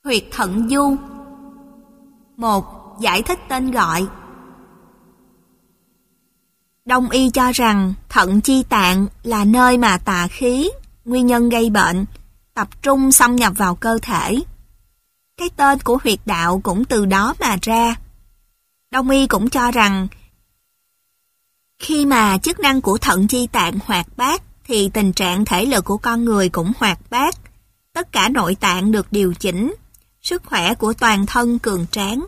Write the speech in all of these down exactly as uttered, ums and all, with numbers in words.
Huyệt thận du. Một. Giải thích tên gọi. Đông y cho rằng thận chi tạng là nơi mà tà khí, nguyên nhân gây bệnh, tập trung xâm nhập vào cơ thể. Cái tên của huyệt đạo cũng từ đó mà ra. Đông y cũng cho rằng khi mà chức năng của thận chi tạng hoạt bát thì tình trạng thể lực của con người cũng hoạt bát. Tất cả nội tạng được điều chỉnh, sức khỏe của toàn thân cường tráng.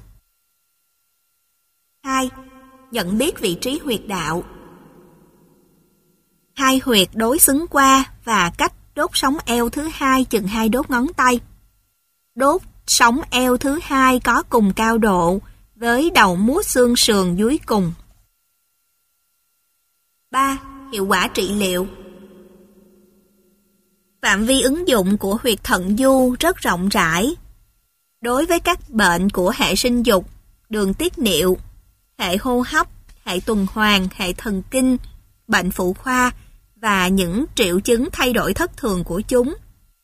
Hai. Nhận biết vị trí huyệt đạo. Hai huyệt đối xứng qua và cách đốt sống eo thứ hai chừng hai đốt ngón tay. Đốt sống eo thứ hai có cùng cao độ với đầu muốt xương sườn dưới cùng. Ba. Hiệu quả trị liệu. Phạm vi ứng dụng của huyệt thận du rất rộng rãi. Đối với các bệnh của hệ sinh dục, đường tiết niệu, hệ hô hấp, hệ tuần hoàn, hệ thần kinh, bệnh phụ khoa và những triệu chứng thay đổi thất thường của chúng,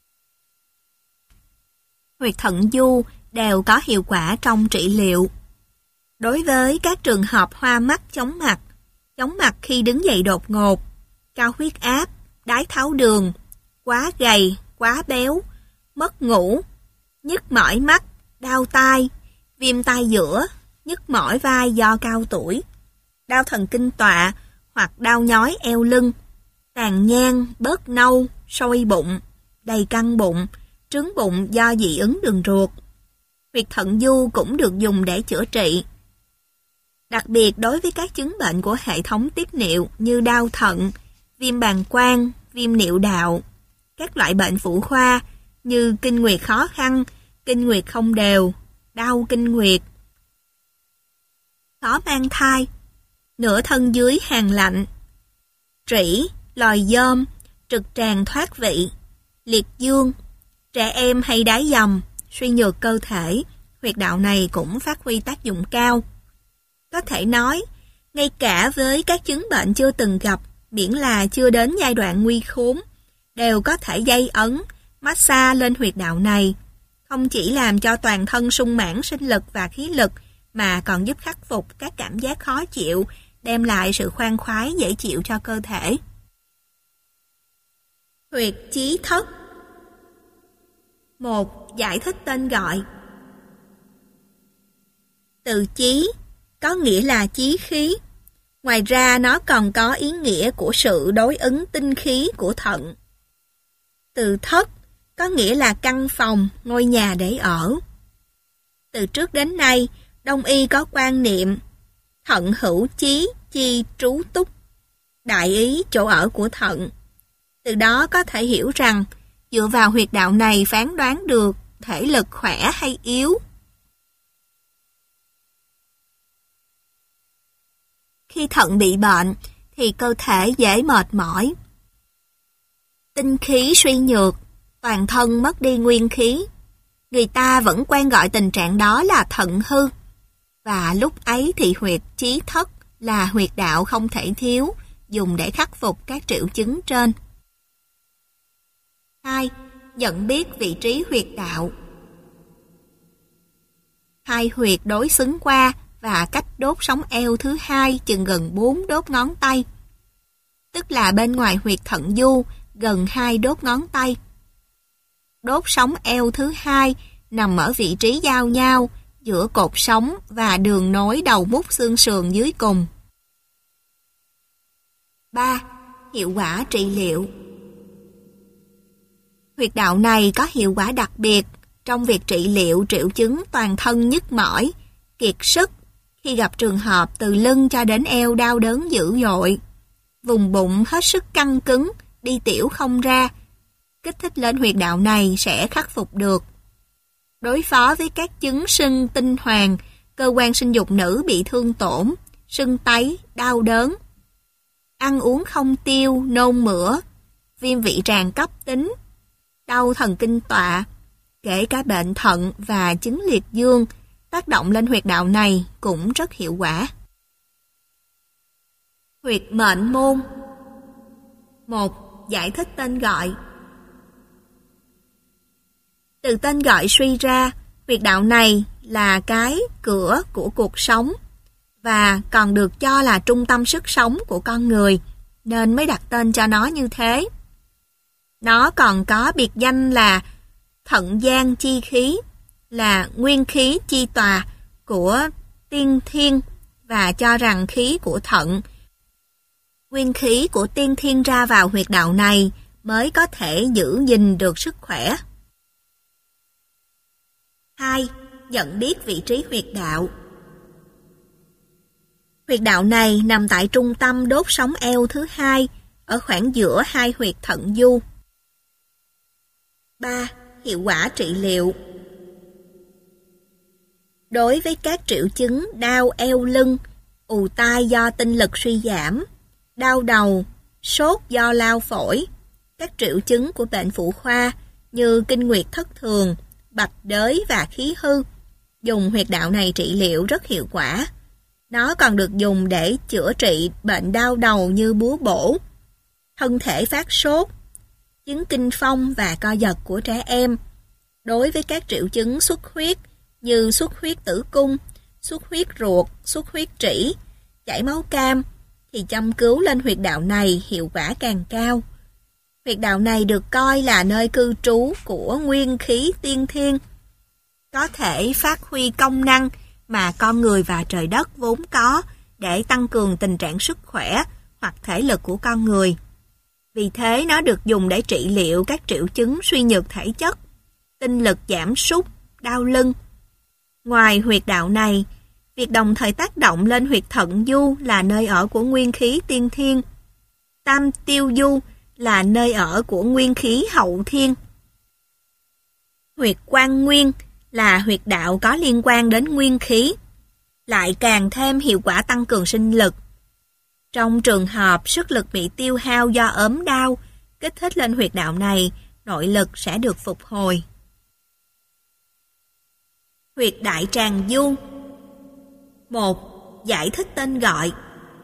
huyệt thận du đều có hiệu quả trong trị liệu. Đối với các trường hợp hoa mắt, chóng mặt, chóng mặt khi đứng dậy đột ngột, cao huyết áp, đái tháo đường, quá gầy, quá béo, mất ngủ, nhức mỏi mắt, đau tai, viêm tai giữa, nhức mỏi vai do cao tuổi, đau thần kinh tọa hoặc đau nhói eo lưng, tàn nhang, bớt nâu, sôi bụng, đầy căng bụng, trướng bụng do dị ứng đường ruột. Huyệt thận du cũng được dùng để chữa trị. Đặc biệt đối với các chứng bệnh của hệ thống tiết niệu như đau thận, viêm bàng quang, viêm niệu đạo, các loại bệnh phụ khoa như kinh nguyệt khó khăn, kinh nguyệt không đều, đau kinh nguyệt, khó mang thai, nửa thân dưới hàn lạnh, trĩ, lòi dơm, trực tràng thoát vị, liệt dương, trẻ em hay đái dầm, suy nhược cơ thể, huyệt đạo này cũng phát huy tác dụng cao. Có thể nói, ngay cả với các chứng bệnh chưa từng gặp, miễn là chưa đến giai đoạn nguy khốn, đều có thể dây ấn, massage lên huyệt đạo này. Không chỉ làm cho toàn thân sung mãn sinh lực và khí lực, mà còn giúp khắc phục các cảm giác khó chịu, đem lại sự khoan khoái dễ chịu cho cơ thể. Huyệt chí thất. Một. Giải thích tên gọi. Từ chí có nghĩa là chí khí. Ngoài ra nó còn có ý nghĩa của sự đối ứng tinh khí của thận. Từ thất có nghĩa là căn phòng, ngôi nhà để ở. Từ trước đến nay, Đông y có quan niệm thận hữu chí chi trú túc, đại ý chỗ ở của thận. Từ đó có thể hiểu rằng dựa vào huyệt đạo này phán đoán được thể lực khỏe hay yếu. Khi thận bị bệnh thì cơ thể dễ mệt mỏi, tinh khí suy nhược, toàn thân mất đi nguyên khí. Người ta vẫn quen gọi tình trạng đó là thận hư. Và lúc ấy thì huyệt chí thất là huyệt đạo không thể thiếu, dùng để khắc phục các triệu chứng trên. Hai. Nhận biết vị trí huyệt đạo. Hai huyệt đối xứng qua và cách đốt sống eo thứ hai chừng gần bốn đốt ngón tay. Tức là bên ngoài huyệt thận du gần hai đốt ngón tay. Đốt sống eo thứ hai nằm ở vị trí giao nhau giữa cột sống và đường nối đầu mút xương sườn dưới cùng. Ba. Hiệu quả trị liệu. Huyệt đạo này có hiệu quả đặc biệt trong việc trị liệu triệu chứng toàn thân nhức mỏi, kiệt sức khi gặp trường hợp từ lưng cho đến eo đau đớn dữ dội, vùng bụng hết sức căng cứng, đi tiểu không ra. Kích thích lên huyệt đạo này sẽ khắc phục được. Đối phó với các chứng sưng tinh hoàn, cơ quan sinh dục nữ bị thương tổn, sưng tấy, đau đớn, ăn uống không tiêu, nôn mửa, viêm vị tràng cấp tính, đau thần kinh tọa, kể cả bệnh thận và chứng liệt dương, tác động lên huyệt đạo này cũng rất hiệu quả. Huyệt mệnh môn. Một. Giải thích tên gọi. Từ tên gọi suy ra, Huyệt đạo này là cái cửa của cuộc sống và còn được cho là trung tâm sức sống của con người, nên mới đặt tên cho nó như thế. Nó còn có biệt danh là thận gian chi khí, là nguyên khí chi tòa của tiên thiên, và cho rằng khí của thận, nguyên khí của tiên thiên ra vào huyệt đạo này mới có thể giữ gìn được sức khỏe. hai. Nhận biết vị trí huyệt đạo. Huyệt đạo này nằm tại trung tâm đốt sống eo thứ hai, ở khoảng giữa hai huyệt thận du. ba. Hiệu quả trị liệu. Đối với các triệu chứng đau eo lưng, ù tai do tinh lực suy giảm, đau đầu, sốt do lao phổi, các triệu chứng của bệnh phụ khoa như kinh nguyệt thất thường, bạch đới và khí hư, dùng huyệt đạo này trị liệu rất hiệu quả. Nó còn được dùng để chữa trị bệnh đau đầu như búa bổ, thân thể phát sốt, chứng kinh phong và co giật của trẻ em. Đối với các triệu chứng xuất huyết như xuất huyết tử cung, xuất huyết ruột, xuất huyết trĩ, chảy máu cam, thì châm cứu lên huyệt đạo này hiệu quả càng cao. Huyệt đạo này được coi là nơi cư trú của nguyên khí tiên thiên, có thể phát huy công năng mà con người và trời đất vốn có để tăng cường tình trạng sức khỏe hoặc thể lực của con người. Vì thế nó được dùng để trị liệu các triệu chứng suy nhược thể chất, tinh lực giảm sút, đau lưng. Ngoài huyệt đạo này, việc đồng thời tác động lên huyệt thận du là nơi ở của nguyên khí tiên thiên, tam tiêu du là nơi ở của nguyên khí hậu thiên. Huyệt quan nguyên là huyệt đạo có liên quan đến nguyên khí, lại càng thêm hiệu quả tăng cường sinh lực. Trong trường hợp sức lực bị tiêu hao do ốm đau, kích thích lên huyệt đạo này, nội lực sẽ được phục hồi. Huyệt đại tràng du. một. Giải thích tên gọi.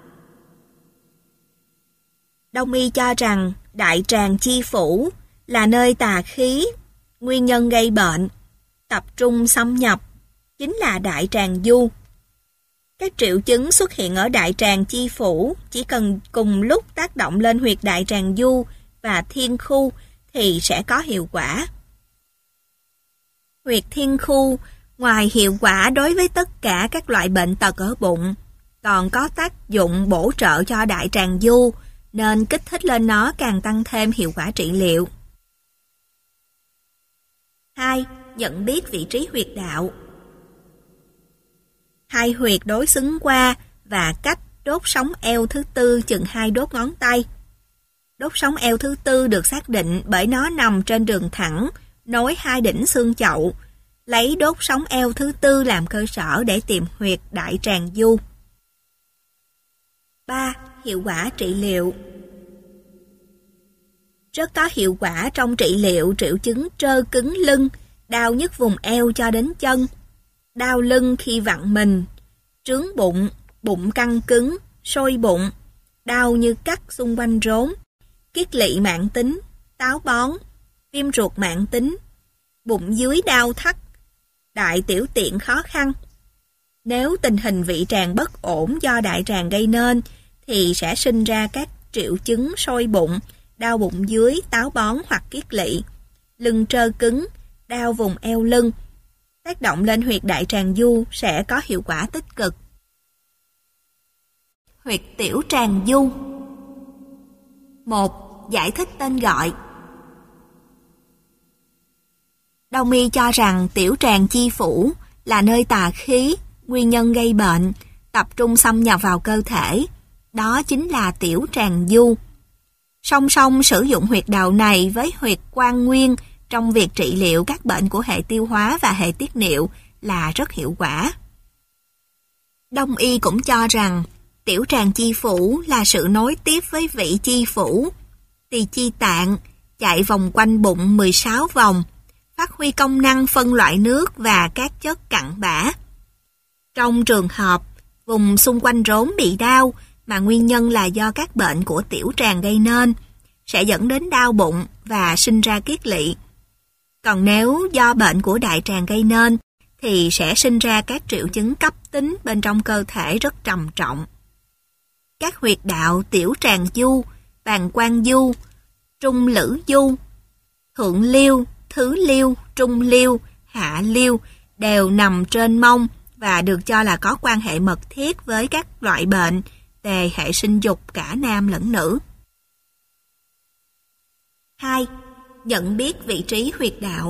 Đông y cho rằng đại tràng chi phủ là nơi tà khí, nguyên nhân gây bệnh, tập trung xâm nhập, chính là đại tràng du. Các triệu chứng xuất hiện ở đại tràng chi phủ chỉ cần cùng lúc tác động lên huyệt đại tràng du và thiên khu thì sẽ có hiệu quả. Huyệt thiên khu ngoài hiệu quả đối với tất cả các loại bệnh tật ở bụng, còn có tác dụng bổ trợ cho đại tràng du, nên kích thích lên nó càng tăng thêm hiệu quả trị liệu. hai. Nhận biết vị trí huyệt đạo. Hai huyệt đối xứng qua và cách đốt sống eo thứ tư chừng hai đốt ngón tay. Đốt sống eo thứ tư được xác định bởi nó nằm trên đường thẳng, nối hai đỉnh xương chậu, lấy đốt sống eo thứ tư làm cơ sở để tìm huyệt đại tràng du. ba. Hiệu quả trị liệu. Rất có hiệu quả trong trị liệu triệu chứng trơ cứng lưng, đau nhức vùng eo cho đến chân, đau lưng khi vặn mình, trướng bụng, bụng căng cứng, sôi bụng, đau như cắt xung quanh rốn, kiết lỵ mãn tính, táo bón, viêm ruột mãn tính, bụng dưới đau thắt, đại tiểu tiện khó khăn. Nếu tình hình vị tràng bất ổn do đại tràng gây nên thì sẽ sinh ra các triệu chứng sôi bụng, đau bụng dưới, táo bón hoặc kiết lỵ, lưng trơ cứng, đau vùng eo lưng. Tác động lên huyệt đại tràng du sẽ có hiệu quả tích cực. Huyệt tiểu tràng du. một. Giải thích tên gọi. Đông y cho rằng tiểu tràng chi phủ là nơi tà khí, nguyên nhân gây bệnh, tập trung xâm nhập vào cơ thể. Đó chính là tiểu tràng du. Song song sử dụng huyệt đạo này với huyệt quan nguyên trong việc trị liệu các bệnh của hệ tiêu hóa và hệ tiết niệu là rất hiệu quả. Đông y cũng cho rằng tiểu tràng chi phủ là sự nối tiếp với vị chi phủ, tỳ chi tạng, chạy vòng quanh bụng mười sáu vòng, phát huy công năng phân loại nước và các chất cặn bã. Trong trường hợp vùng xung quanh rốn bị đau mà nguyên nhân là do các bệnh của tiểu tràng gây nên, sẽ dẫn đến đau bụng và sinh ra kiết lỵ. Còn nếu do bệnh của đại tràng gây nên thì sẽ sinh ra các triệu chứng cấp tính bên trong cơ thể rất trầm trọng. Các huyệt đạo tiểu tràng du, bàng quang du, trung lữ du, thượng liêu, thứ liêu, trung liêu, hạ liêu đều nằm trên mông và được cho là có quan hệ mật thiết với các loại bệnh về hệ sinh dục cả nam lẫn nữ. hai. Nhận biết vị trí huyệt đạo.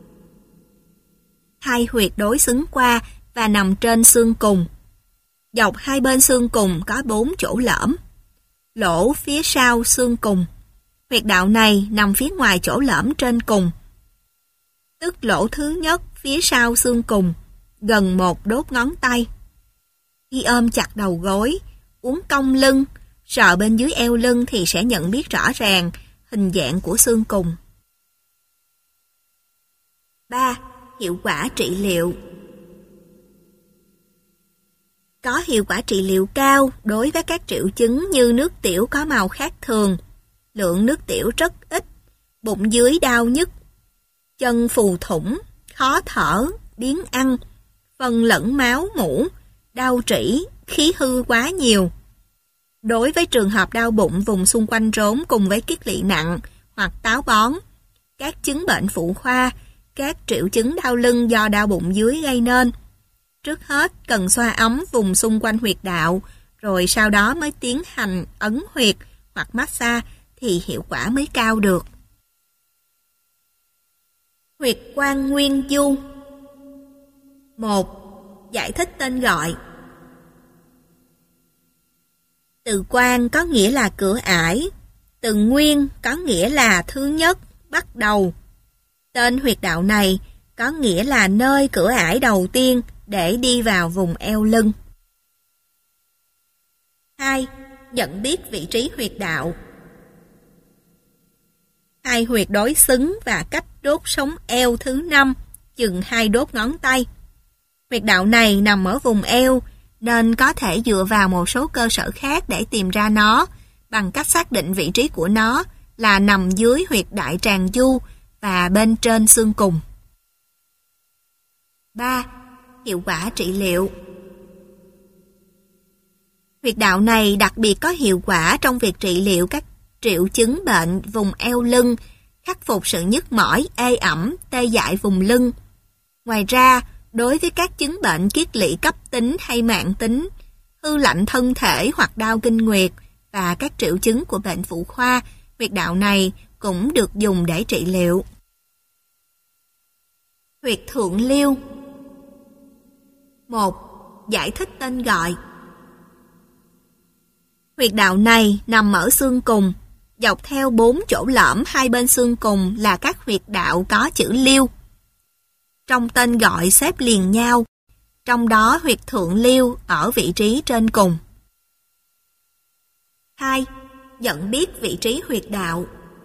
Hai huyệt đối xứng qua và nằm trên xương cùng. Dọc hai bên xương cùng có bốn chỗ lõm. Lỗ phía sau xương cùng. Huyệt đạo này nằm phía ngoài chỗ lõm trên cùng, tức lỗ thứ nhất phía sau xương cùng, gần một đốt ngón tay. Khi ôm chặt đầu gối, uốn cong lưng, sờ bên dưới eo lưng thì sẽ nhận biết rõ ràng hình dạng của xương cùng. ba. Hiệu quả trị liệu. Có hiệu quả trị liệu cao đối với các triệu chứng như nước tiểu có màu khác thường, lượng nước tiểu rất ít, bụng dưới đau nhức, chân phù thủng, khó thở, biếng ăn, phân lẫn máu mủ, đau trĩ, khí hư quá nhiều. Đối với trường hợp đau bụng vùng xung quanh rốn cùng với kiết lỵ nặng hoặc táo bón, các chứng bệnh phụ khoa, các triệu chứng đau lưng do đau bụng dưới gây nên, trước hết cần xoa ấm vùng xung quanh huyệt đạo, rồi sau đó mới tiến hành ấn huyệt hoặc massage thì hiệu quả mới cao được. Huyệt quan nguyên du. một. Giải thích tên gọi. Từ quan có nghĩa là cửa ải, từ nguyên có nghĩa là thứ nhất, bắt đầu. Tên huyệt đạo này có nghĩa là nơi cửa ải đầu tiên để đi vào vùng eo lưng. hai. Nhận biết vị trí huyệt đạo. Hai huyệt đối xứng và cách đốt sống eo thứ năm, chừng hai đốt ngón tay. Huyệt đạo này nằm ở vùng eo, nên có thể dựa vào một số cơ sở khác để tìm ra nó, bằng cách xác định vị trí của nó là nằm dưới huyệt đại tràng du và bên trên xương cùng. ba. Hiệu quả trị liệu. Huyệt đạo này đặc biệt có hiệu quả trong việc trị liệu các triệu chứng bệnh vùng eo lưng, khắc phục sự nhức mỏi, ê ẩm, tê dại vùng lưng. Ngoài ra, đối với các chứng bệnh kiết lỵ cấp tính hay mãn tính, hư lạnh thân thể hoặc đau kinh nguyệt và các triệu chứng của bệnh phụ khoa, huyệt đạo này cũng được dùng để trị liệu. Huyệt thượng liêu. một. Giải thích tên gọi. Huyệt đạo này nằm ở xương cùng, dọc theo bốn chỗ lõm hai bên xương cùng là các huyệt đạo có chữ liêu. Trong tên gọi xếp liền nhau, trong đó huyệt thượng liêu ở vị trí trên cùng. hai. Nhận biết vị trí huyệt đạo.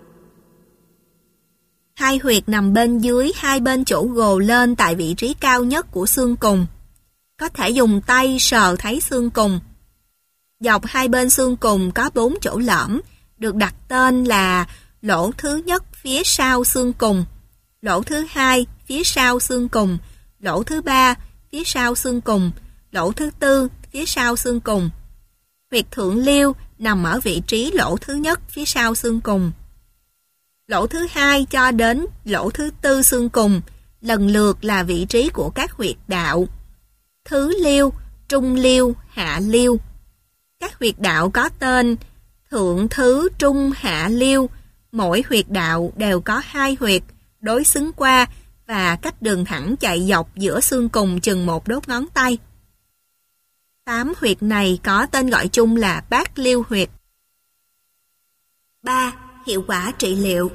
Hai huyệt nằm bên dưới hai bên chỗ gồ lên tại vị trí cao nhất của xương cùng. Có thể dùng tay sờ thấy xương cùng. Dọc hai bên xương cùng có bốn chỗ lõm, được đặt tên là lỗ thứ nhất phía sau xương cùng, lỗ thứ hai phía sau xương cùng, lỗ thứ ba phía sau xương cùng, lỗ thứ tư phía sau xương cùng. Huyệt thượng liêu nằm ở vị trí lỗ thứ nhất phía sau xương cùng. Lỗ thứ hai cho đến lỗ thứ tư xương cùng lần lượt là vị trí của các huyệt đạo thứ liêu, trung liêu, hạ liêu. Các huyệt đạo có tên thượng, thứ, trung, hạ liêu. Mỗi huyệt đạo đều có hai huyệt đối xứng qua và cách đường thẳng chạy dọc giữa xương cùng chừng một đốt ngón tay. Tám huyệt này có tên gọi chung là bát liêu huyệt. ba. Hiệu quả trị liệu.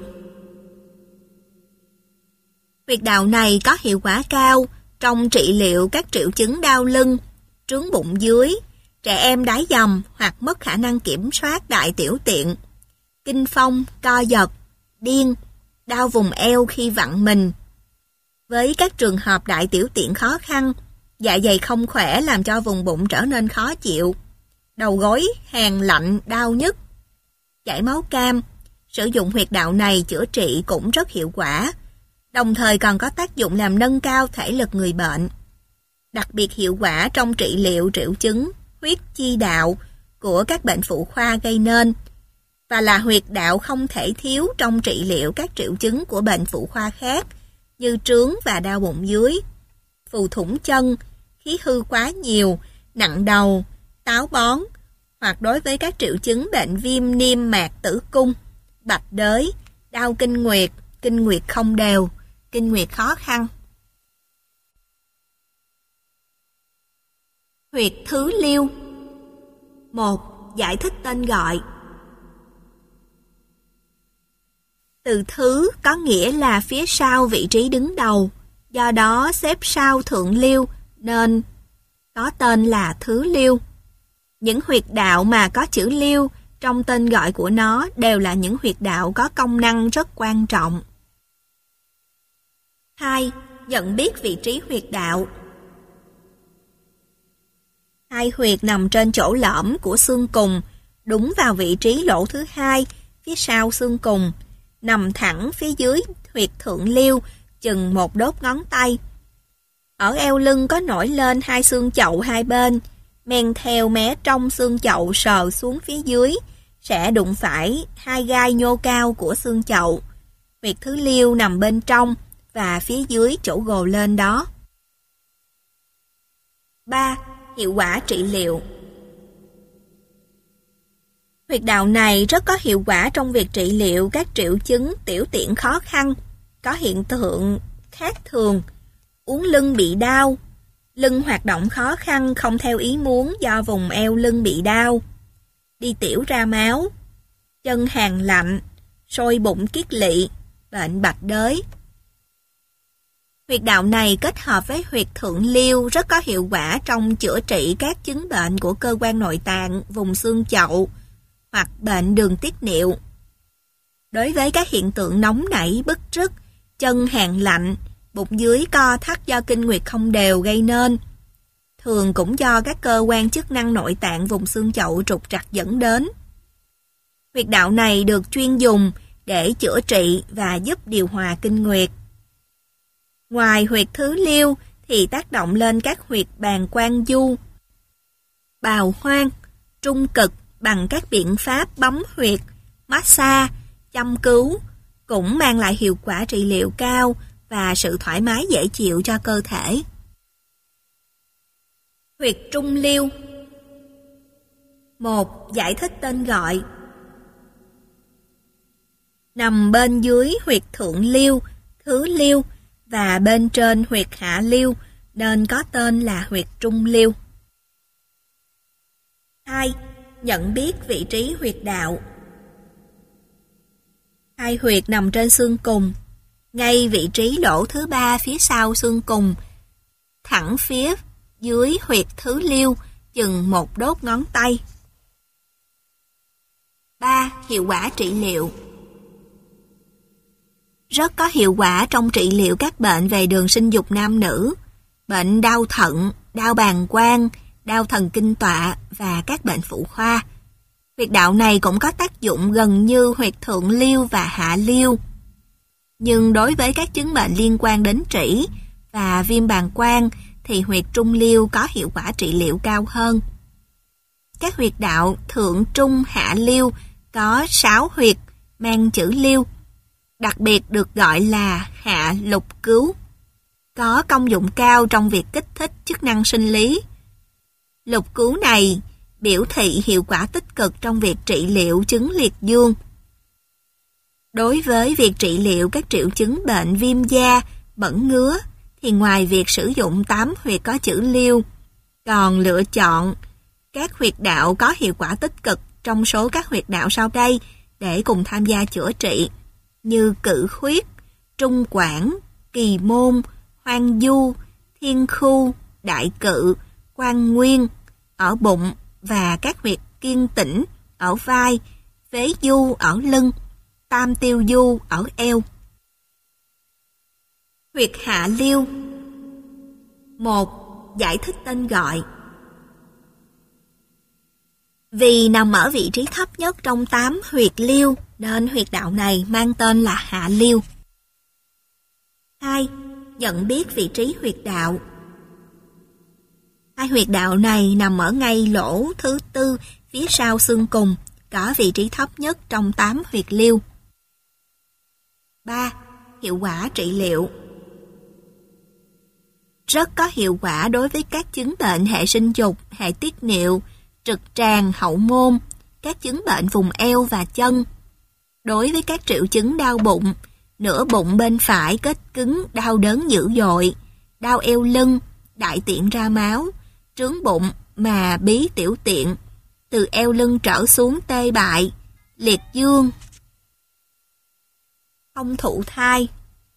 Huyệt đạo này có hiệu quả cao trong trị liệu các triệu chứng đau lưng, trướng bụng dưới, trẻ em đái dầm hoặc mất khả năng kiểm soát đại tiểu tiện, kinh phong, co giật, điên, đau vùng eo khi vặn mình. Với các trường hợp đại tiểu tiện khó khăn, dạ dày không khỏe làm cho vùng bụng trở nên khó chịu, đầu gối hàn lạnh, đau nhức, chảy máu cam, sử dụng huyệt đạo này chữa trị cũng rất hiệu quả. đồng thời còn có tác dụng làm nâng cao thể lực người bệnh. Đặc biệt hiệu quả trong trị liệu triệu chứng huyết chi đạo của các bệnh phụ khoa gây nên, và là huyệt đạo không thể thiếu trong trị liệu các triệu chứng của bệnh phụ khoa khác như trướng và đau bụng dưới, phù thủng chân, khí hư quá nhiều, nặng đầu, táo bón, hoặc đối với các triệu chứng bệnh viêm niêm mạc tử cung, bạch đới, đau kinh nguyệt, kinh nguyệt không đều, kinh nguyệt khó khăn. Huyệt thứ liêu. một. Giải thích tên gọi. Từ thứ có nghĩa là phía sau vị trí đứng đầu, do đó xếp sau thượng liêu nên có tên là thứ liêu. Những huyệt đạo mà có chữ liêu trong tên gọi của nó đều là những huyệt đạo có công năng rất quan trọng. hai. Nhận biết vị trí huyệt đạo. Hai huyệt nằm trên chỗ lõm của xương cùng, đúng vào vị trí lỗ thứ hai, phía sau xương cùng, nằm thẳng phía dưới huyệt thượng liêu, chừng một đốt ngón tay. Ở eo lưng có nổi lên hai xương chậu hai bên, men theo mé trong xương chậu sờ xuống phía dưới, sẽ đụng phải hai gai nhô cao của xương chậu. Huyệt thứ liêu nằm bên trong và phía dưới chỗ gồ lên đó. ba. Hiệu quả trị liệu. Huyệt đạo này rất có hiệu quả trong việc trị liệu các triệu chứng tiểu tiện khó khăn, có hiện tượng khác thường, uốn lưng bị đau, lưng hoạt động khó khăn không theo ý muốn do vùng eo lưng bị đau, đi tiểu ra máu, chân hàn lạnh, sôi bụng kiết lỵ, bệnh bạch đới. Huyệt đạo này kết hợp với huyệt thượng liêu rất có hiệu quả trong chữa trị các chứng bệnh của cơ quan nội tạng, vùng xương chậu hoặc bệnh đường tiết niệu. Đối với các hiện tượng nóng nảy, bứt rứt, chân hàn lạnh, bụng dưới co thắt do kinh nguyệt không đều gây nên, thường cũng do các cơ quan chức năng nội tạng vùng xương chậu trục trặc dẫn đến. Huyệt đạo này được chuyên dùng để chữa trị và giúp điều hòa kinh nguyệt. Ngoài huyệt thứ liêu thì tác động lên các huyệt bàng quang du, bào hoang, trung cực bằng các biện pháp bấm huyệt, massage, châm cứu cũng mang lại hiệu quả trị liệu cao và sự thoải mái dễ chịu cho cơ thể. Huyệt trung liêu. một. Giải thích tên gọi. Nằm bên dưới huyệt thượng liêu, thứ liêu và bên trên huyệt hạ liêu nên có tên là huyệt trung liêu. hai. Nhận biết vị trí huyệt đạo. Hai huyệt nằm trên xương cùng, ngay vị trí lỗ thứ ba phía sau xương cùng, thẳng phía dưới huyệt thứ liêu, chừng một đốt ngón tay. ba. Hiệu quả trị liệu. Rất có hiệu quả trong trị liệu các bệnh về đường sinh dục nam nữ, bệnh đau thận, đau bàng quang, đau thần kinh tọa và các bệnh phụ khoa. Huyệt đạo này cũng có tác dụng gần như huyệt thượng liêu và hạ liêu. Nhưng đối với các chứng bệnh liên quan đến trĩ và viêm bàng quang thì huyệt trung liêu có hiệu quả trị liệu cao hơn. Các huyệt đạo thượng trung hạ liêu có sáu huyệt mang chữ liêu, đặc biệt được gọi là hạ lục cứu, có công dụng cao trong việc kích thích chức năng sinh lý. Lục cứu này biểu thị hiệu quả tích cực trong việc trị liệu chứng liệt dương. Đối với việc trị liệu các triệu chứng bệnh viêm da, bẩn ngứa, thì ngoài việc sử dụng tám huyệt có chữ liêu, còn lựa chọn các huyệt đạo có hiệu quả tích cực trong số các huyệt đạo sau đây để cùng tham gia chữa trị, như cự khuyết, trung quản, kỳ môn, hoang du, thiên khu, đại cự, quan nguyên, ở bụng và các huyệt kiên tĩnh ở vai, phế du ở lưng, tam tiêu du ở eo. Huyệt hạ liêu. một. Giải thích tên gọi. Vì nằm ở vị trí thấp nhất trong tám huyệt liêu nên huyệt đạo này mang tên là hạ liêu. hai. Nhận biết vị trí huyệt đạo. Hai huyệt đạo này nằm ở ngay lỗ thứ tư phía sau xương cùng, có vị trí thấp nhất trong tám huyệt liêu. ba. Hiệu quả trị liệu. Rất có hiệu quả đối với các chứng bệnh hệ sinh dục, hệ tiết niệu, trực tràng, hậu môn, các chứng bệnh vùng eo và chân. Đối với các triệu chứng đau bụng, nửa bụng bên phải kết cứng, đau đớn dữ dội, đau eo lưng, đại tiện ra máu, trướng bụng mà bí tiểu tiện, từ eo lưng trở xuống tê bại, liệt dương, không thụ thai,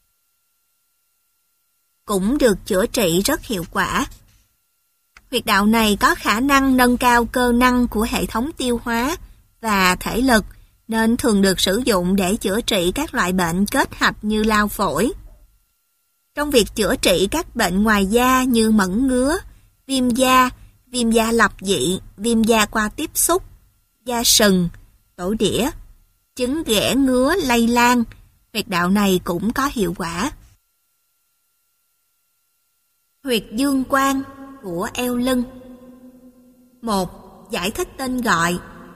cũng được chữa trị rất hiệu quả. Huyệt đạo này có khả năng nâng cao cơ năng của hệ thống tiêu hóa và thể lực, nên thường được sử dụng để chữa trị các loại bệnh kết hạch như lao phổi. Trong việc chữa trị các bệnh ngoài da như mẩn ngứa, viêm da, viêm da lập dị, viêm da qua tiếp xúc, da sừng, tổ đĩa, chứng ghẻ ngứa lây lan, huyệt đạo này cũng có hiệu quả. Huyệt dương quan của eo lưng. một. Giải thích tên gọi.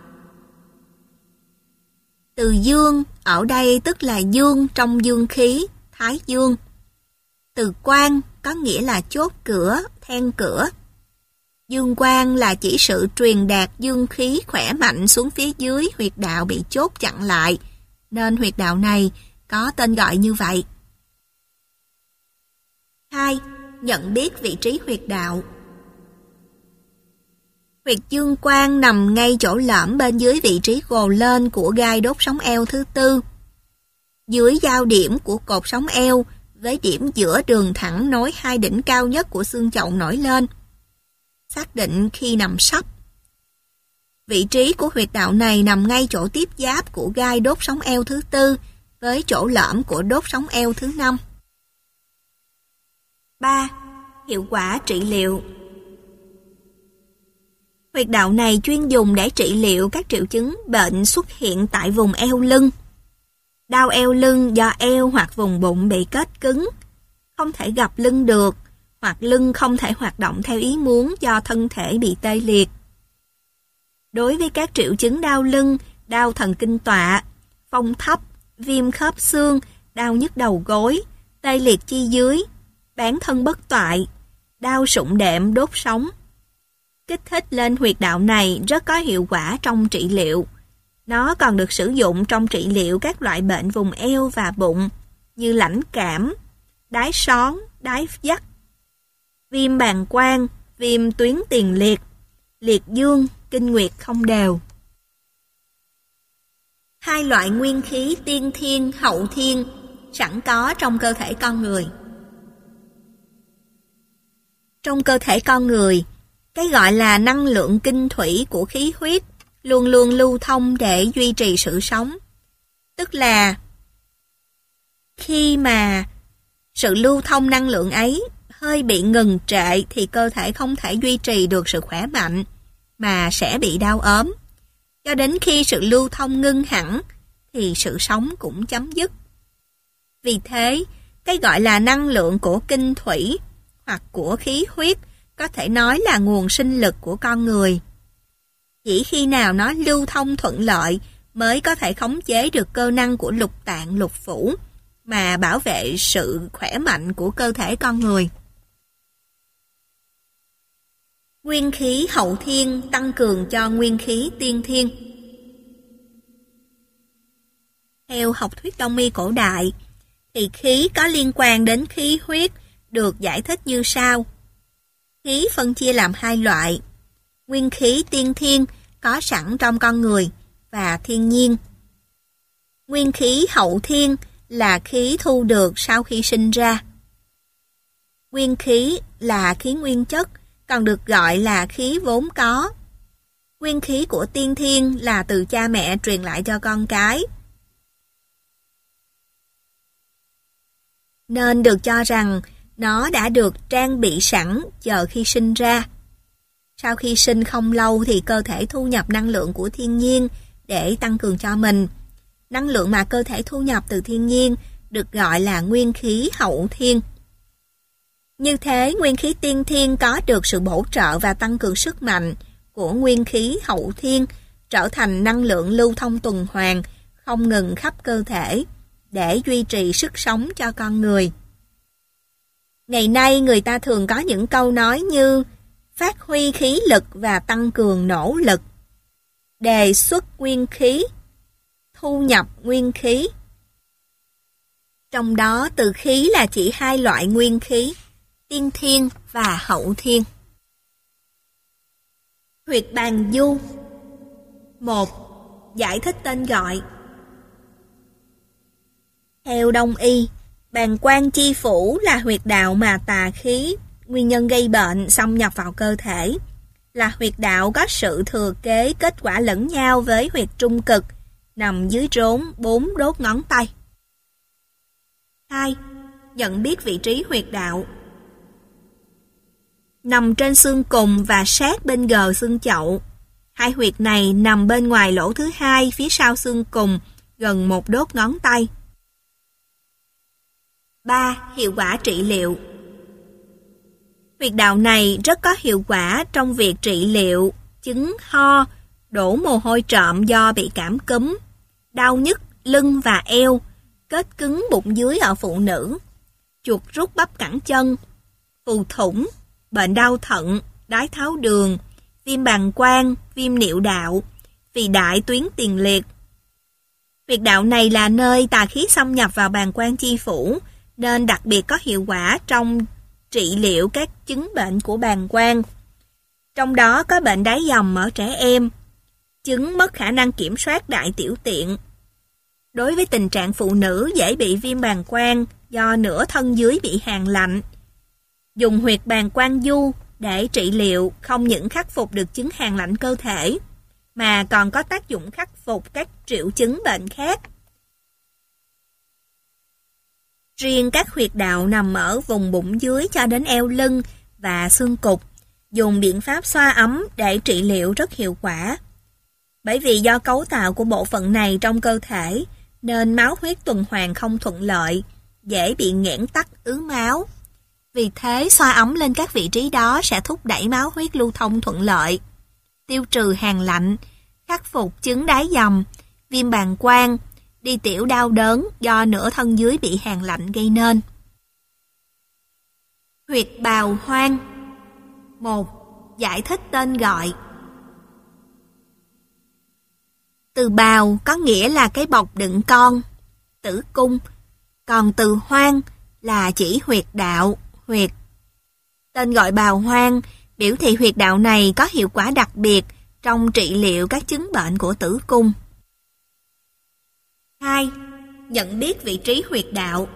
Từ dương ở đây tức là dương trong dương khí, thái dương. Từ quan có nghĩa là chốt cửa, then cửa. Dương quan là chỉ sự truyền đạt dương khí khỏe mạnh xuống phía dưới huyệt đạo bị chốt chặn lại, nên huyệt đạo này có tên gọi như vậy. hai. Nhận biết vị trí huyệt đạo. Huyệt dương quan nằm ngay chỗ lõm bên dưới vị trí gồ lên của gai đốt sống eo thứ tư, dưới giao điểm của cột sống eo với điểm giữa đường thẳng nối hai đỉnh cao nhất của xương chậu nổi lên. Xác định khi nằm sấp. Vị trí của huyệt đạo này nằm ngay chỗ tiếp giáp của gai đốt sống eo thứ tư với chỗ lõm của đốt sống eo thứ năm. ba. Hiệu quả trị liệu. Huyệt đạo này chuyên dùng để trị liệu các triệu chứng bệnh xuất hiện tại vùng eo lưng. Đau eo lưng do eo hoặc vùng bụng bị kết cứng, không thể gập lưng được, hoặc lưng không thể hoạt động theo ý muốn do thân thể bị tê liệt. Đối với các triệu chứng đau lưng, đau thần kinh tọa, phong thấp, viêm khớp xương, đau nhức đầu gối, tê liệt chi dưới, bán thân bất toại, đau sụn đệm đốt sống. Kích thích lên huyệt đạo này rất có hiệu quả trong trị liệu. Nó còn được sử dụng trong trị liệu các loại bệnh vùng eo và bụng như lãnh cảm, đái són, đái dắt, viêm bàng quang, viêm tuyến tiền liệt, liệt dương, kinh nguyệt không đều. Hai loại nguyên khí tiên thiên, hậu thiên sẵn có trong cơ thể con người. Trong cơ thể con người, cái gọi là năng lượng kinh thủy của khí huyết luôn luôn lưu thông để duy trì sự sống. Tức là khi mà sự lưu thông năng lượng ấy hơi bị ngừng trệ thì cơ thể không thể duy trì được sự khỏe mạnh mà sẽ bị đau ốm. Cho đến khi sự lưu thông ngưng hẳn thì sự sống cũng chấm dứt. Vì thế, cái gọi là năng lượng của kinh thủy hoặc của khí huyết có thể nói là nguồn sinh lực của con người. Chỉ khi nào nó lưu thông thuận lợi mới có thể khống chế được cơ năng của lục tạng lục phủ mà bảo vệ sự khỏe mạnh của cơ thể con người. Nguyên khí hậu thiên tăng cường cho nguyên khí tiên thiên. Theo học thuyết Đông y cổ đại, thì khí có liên quan đến khí huyết được giải thích như sau. Khí phân chia làm hai loại. Nguyên khí tiên thiên có sẵn trong con người và thiên nhiên. Nguyên khí hậu thiên là khí thu được sau khi sinh ra. Nguyên khí là khí nguyên chất, còn được gọi là khí vốn có. Nguyên khí của tiên thiên là từ cha mẹ truyền lại cho con cái. Nên được cho rằng nó đã được trang bị sẵn chờ khi sinh ra. Sau khi sinh không lâu thì cơ thể thu nhập năng lượng của thiên nhiên để tăng cường cho mình. Năng lượng mà cơ thể thu nhập từ thiên nhiên được gọi là nguyên khí hậu thiên. Như thế, nguyên khí tiên thiên có được sự bổ trợ và tăng cường sức mạnh của nguyên khí hậu thiên, trở thành năng lượng lưu thông tuần hoàn, không ngừng khắp cơ thể, để duy trì sức sống cho con người. Ngày nay, người ta thường có những câu nói như phát huy khí lực và tăng cường nỗ lực, đề xuất nguyên khí, thu nhập nguyên khí. Trong đó, từ khí là chỉ hai loại nguyên khí, tiên thiên và hậu thiên. Huyệt bàng du. một. Giải thích tên gọi. Theo Đông y, bàng quang chi phủ là huyệt đạo mà tà khí, nguyên nhân gây bệnh xâm nhập vào cơ thể, là huyệt đạo có sự thừa kế kết quả lẫn nhau với huyệt trung cực, nằm dưới rốn bốn đốt ngón tay. hai. Nhận biết vị trí huyệt đạo. Nằm trên xương cùn và sát bên gờ xương chậu. Hai huyệt này nằm bên ngoài lỗ thứ hai phía sau xương cùn, gần một đốt ngón tay. ba. Hiệu quả trị liệu. Huyệt đạo này rất có hiệu quả trong việc trị liệu chứng ho, đổ mồ hôi trộm do bị cảm cúm, đau nhức lưng và eo, kết cứng bụng dưới ở phụ nữ, chuột rút bắp cẳng chân, phù thủng, bệnh đau thận, đái tháo đường, viêm bàng quang, viêm niệu đạo, phì đại tuyến tiền liệt. Huyệt đạo này là nơi tà khí xâm nhập vào bàng quang chi phủ, nên đặc biệt có hiệu quả trong trị liệu các chứng bệnh của bàng quang. Trong đó có bệnh đái dầm ở trẻ em, chứng mất khả năng kiểm soát đại tiểu tiện. Đối với tình trạng phụ nữ dễ bị viêm bàng quang do nửa thân dưới bị hàn lạnh, dùng huyệt bàng quang du để trị liệu không những khắc phục được chứng hàn lạnh cơ thể, mà còn có tác dụng khắc phục các triệu chứng bệnh khác. Riêng các huyệt đạo nằm ở vùng bụng dưới cho đến eo lưng và xương cụt, dùng biện pháp xoa ấm để trị liệu rất hiệu quả. Bởi vì do cấu tạo của bộ phận này trong cơ thể, nên máu huyết tuần hoàn không thuận lợi, dễ bị nghẽn tắc ứ máu. Vì thế, xoa ấm lên các vị trí đó sẽ thúc đẩy máu huyết lưu thông thuận lợi, tiêu trừ hàn lạnh, khắc phục chứng đái dầm, viêm bàng quang, đi tiểu đau đớn do nửa thân dưới bị hàn lạnh gây nên. Huyệt bào hoang. một. Giải thích tên gọi. Từ bào có nghĩa là cái bọc đựng con, tử cung, còn từ hoang là chỉ huyệt đạo, huyệt. Tên gọi bào hoang biểu thị huyệt đạo này có hiệu quả đặc biệt trong trị liệu các chứng bệnh của tử cung. hai. Nhận biết vị trí huyệt đạo.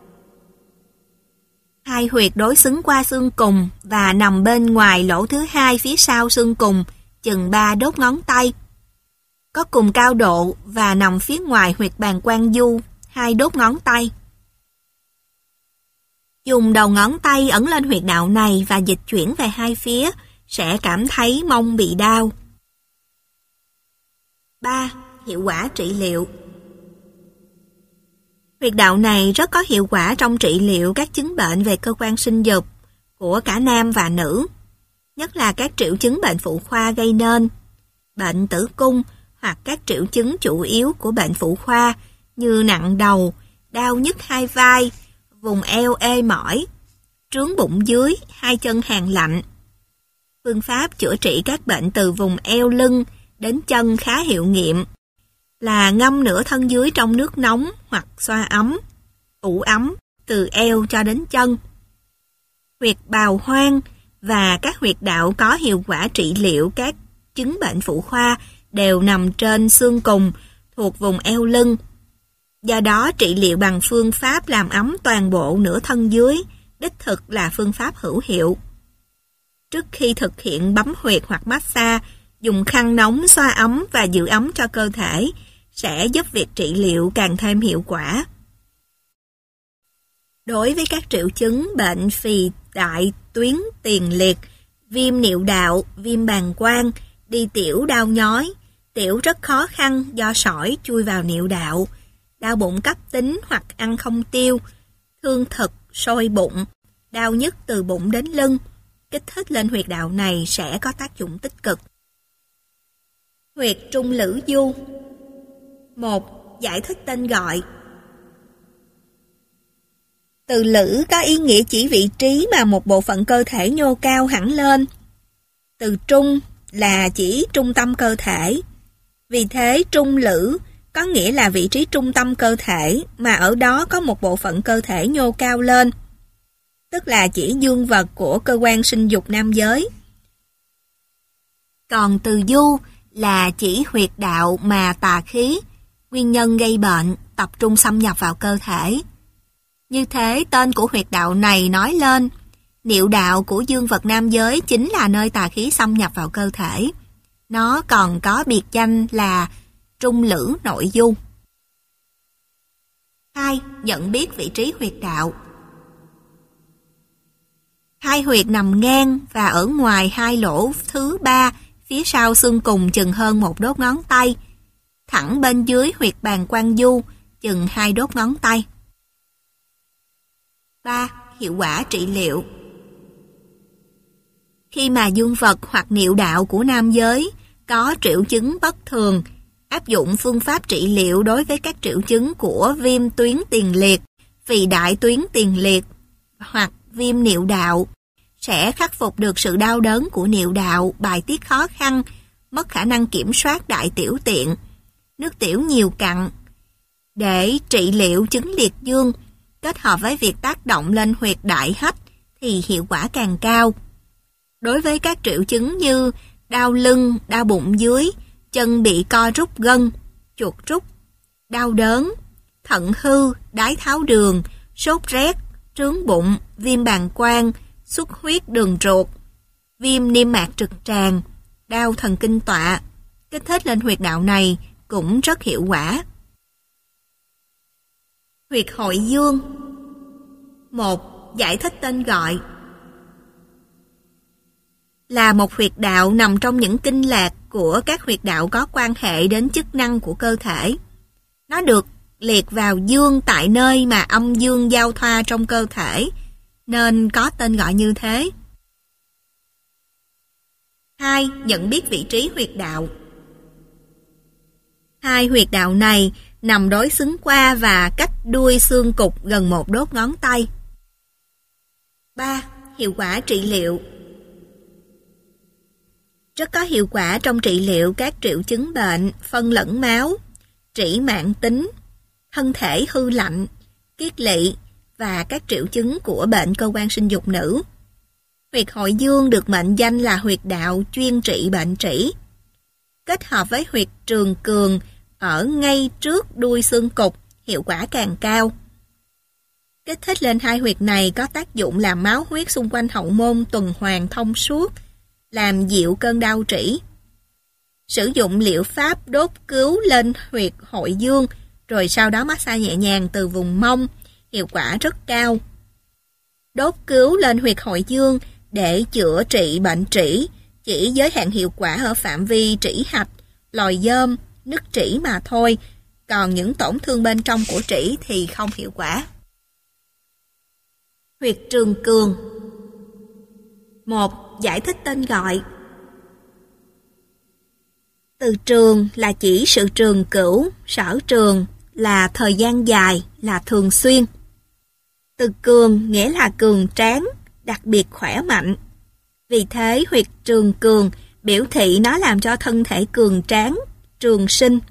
Hai huyệt đối xứng qua xương cùn và nằm bên ngoài lỗ thứ hai phía sau xương cùn, chừng ba đốt ngón tay. Có cùng cao độ và nằm phía ngoài huyệt bàng quang du, hai đốt ngón tay. Dùng đầu ngón tay ấn lên huyệt đạo này và dịch chuyển về hai phía, sẽ cảm thấy mông bị đau. ba. Hiệu quả trị liệu. Huyệt đạo này rất có hiệu quả trong trị liệu các chứng bệnh về cơ quan sinh dục của cả nam và nữ, nhất là các triệu chứng bệnh phụ khoa gây nên, bệnh tử cung hoặc các triệu chứng chủ yếu của bệnh phụ khoa như nặng đầu, đau nhức hai vai, vùng eo ê mỏi, trướng bụng dưới, hai chân hàn lạnh. Phương pháp chữa trị các bệnh từ vùng eo lưng đến chân khá hiệu nghiệm, là ngâm nửa thân dưới trong nước nóng hoặc xoa ấm, ủ ấm từ eo cho đến chân. Huyệt bào hoang và các huyệt đạo có hiệu quả trị liệu các chứng bệnh phụ khoa đều nằm trên xương cùn thuộc vùng eo lưng. Do đó trị liệu bằng phương pháp làm ấm toàn bộ nửa thân dưới đích thực là phương pháp hữu hiệu. Trước khi thực hiện bấm huyệt hoặc massage, dùng khăn nóng xoa ấm và giữ ấm cho cơ thể sẽ giúp việc trị liệu càng thêm hiệu quả. Đối với các triệu chứng bệnh phì đại tuyến tiền liệt, viêm niệu đạo, viêm bàng quang, đi tiểu đau nhói, tiểu rất khó khăn do sỏi chui vào niệu đạo, đau bụng cấp tính hoặc ăn không tiêu, thương thực, sôi bụng, đau nhức từ bụng đến lưng, kích thích lên huyệt đạo này sẽ có tác dụng tích cực. Huyệt trung lữ du. một. Giải thích tên gọi. Từ lữ có ý nghĩa chỉ vị trí mà một bộ phận cơ thể nhô cao hẳn lên. Từ trung là chỉ trung tâm cơ thể. Vì thế trung lữ có nghĩa là vị trí trung tâm cơ thể mà ở đó có một bộ phận cơ thể nhô cao lên, tức là chỉ dương vật của cơ quan sinh dục nam giới. Còn từ du là chỉ huyệt đạo mà tà khí, nguyên nhân gây bệnh, tập trung xâm nhập vào cơ thể. Như thế, tên của huyệt đạo này nói lên, niệu đạo của dương vật nam giới chính là nơi tà khí xâm nhập vào cơ thể. Nó còn có biệt danh là trung lữ nội du. hai. Nhận biết vị trí huyệt đạo. Hai huyệt nằm ngang và ở ngoài hai lỗ thứ ba, phía sau xương cùng chừng hơn một đốt ngón tay, thẳng bên dưới huyệt bàng quang du chừng hai đốt ngón tay. ba. Hiệu quả trị liệu. Khi mà dương vật hoặc niệu đạo của nam giới có triệu chứng bất thường, áp dụng phương pháp trị liệu đối với các triệu chứng của viêm tuyến tiền liệt, phì đại tuyến tiền liệt hoặc viêm niệu đạo, sẽ khắc phục được sự đau đớn của niệu đạo, bài tiết khó khăn, mất khả năng kiểm soát đại tiểu tiện, nước tiểu nhiều cặn. Để trị liệu chứng liệt dương, kết hợp với việc tác động lên huyệt đại hách thì hiệu quả càng cao. Đối với các triệu chứng như đau lưng, đau bụng dưới, chân bị co rút gân, chuột rút, đau đớn, thận hư, đái tháo đường, sốt rét, trướng bụng, viêm bàng quang, xuất huyết đường ruột, viêm niêm mạc trực tràng, đau thần kinh tọa, kích thích lên huyệt đạo này cũng rất hiệu quả. Huyệt hội dương. một. Giải thích tên gọi. Là một huyệt đạo nằm trong những kinh lạc của các huyệt đạo có quan hệ đến chức năng của cơ thể. Nó được liệt vào dương tại nơi mà âm dương giao thoa trong cơ thể, nên có tên gọi như thế. hai. Nhận biết vị trí huyệt đạo. Hai huyệt đạo này nằm đối xứng qua và cách đuôi xương cục gần một đốt ngón tay. ba. Hiệu quả trị liệu. Rất có hiệu quả trong trị liệu các triệu chứng bệnh, phân lẫn máu, trĩ mãn tính, thân thể hư lạnh, kiết lỵ và các triệu chứng của bệnh cơ quan sinh dục nữ. Huyệt hội dương được mệnh danh là huyệt đạo chuyên trị bệnh trĩ. Kết hợp với huyệt trường cường ở ngay trước đuôi xương cục, hiệu quả càng cao. Kích thích lên hai huyệt này có tác dụng làm máu huyết xung quanh hậu môn tuần hoàn thông suốt, làm dịu cơn đau trĩ. Sử dụng liệu pháp đốt cứu lên huyệt hội dương, rồi sau đó massage nhẹ nhàng từ vùng mông, hiệu quả rất cao. Đốt cứu lên huyệt hội dương để chữa trị bệnh trĩ chỉ giới hạn hiệu quả ở phạm vi trĩ hạch, lòi dơm, nứt trĩ mà thôi, còn những tổn thương bên trong của trĩ thì không hiệu quả. Huyệt trường cường. một. Giải thích tên gọi. Từ trường là chỉ sự trường cửu, sở trường là thời gian dài, là thường xuyên. Từ cường nghĩa là cường tráng, đặc biệt khỏe mạnh. Vì thế huyệt trường cường biểu thị nó làm cho thân thể cường tráng, trường sinh.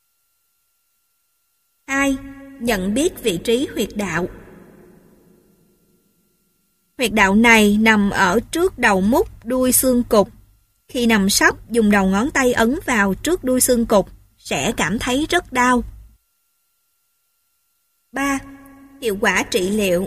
hai. Nhận biết vị trí huyệt đạo. Huyệt đạo này nằm ở trước đầu mút đuôi xương cục. Khi nằm sấp, dùng đầu ngón tay ấn vào trước đuôi xương cục, sẽ cảm thấy rất đau. ba. Hiệu quả trị liệu.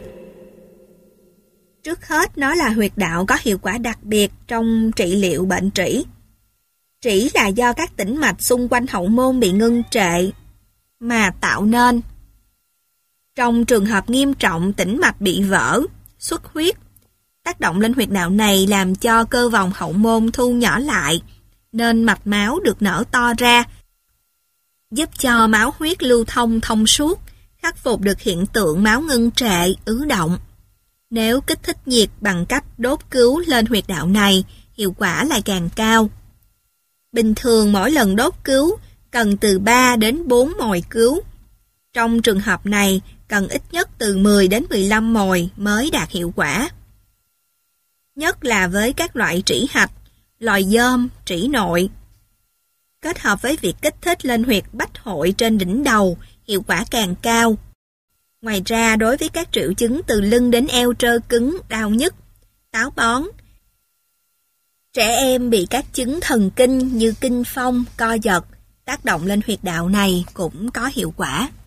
Trước hết, nó là huyệt đạo có hiệu quả đặc biệt trong trị liệu bệnh trĩ. Trĩ là do các tĩnh mạch xung quanh hậu môn bị ngưng trệ mà tạo nên. Trong trường hợp nghiêm trọng tĩnh mạch bị vỡ, xuất huyết, tác động lên huyệt đạo này làm cho cơ vòng hậu môn thu nhỏ lại, nên mạch máu được nở to ra. giúp cho máu huyết lưu thông thông suốt, khắc phục được hiện tượng máu ngưng trệ, ứ động. Nếu kích thích nhiệt bằng cách đốt cứu lên huyệt đạo này, hiệu quả lại càng cao. Bình thường mỗi lần đốt cứu cần từ ba đến bốn mồi cứu. Trong trường hợp này, cần ít nhất từ mười đến mười lăm mồi mới đạt hiệu quả. Nhất là với các loại trĩ hạch, lòi dơm, trĩ nội. Kết hợp với việc kích thích lên huyệt bách hội trên đỉnh đầu, hiệu quả càng cao. Ngoài ra, đối với các triệu chứng từ lưng đến eo trơ cứng, đau nhức, táo bón, trẻ em bị các chứng thần kinh như kinh phong, co giật, tác động lên huyệt đạo này cũng có hiệu quả.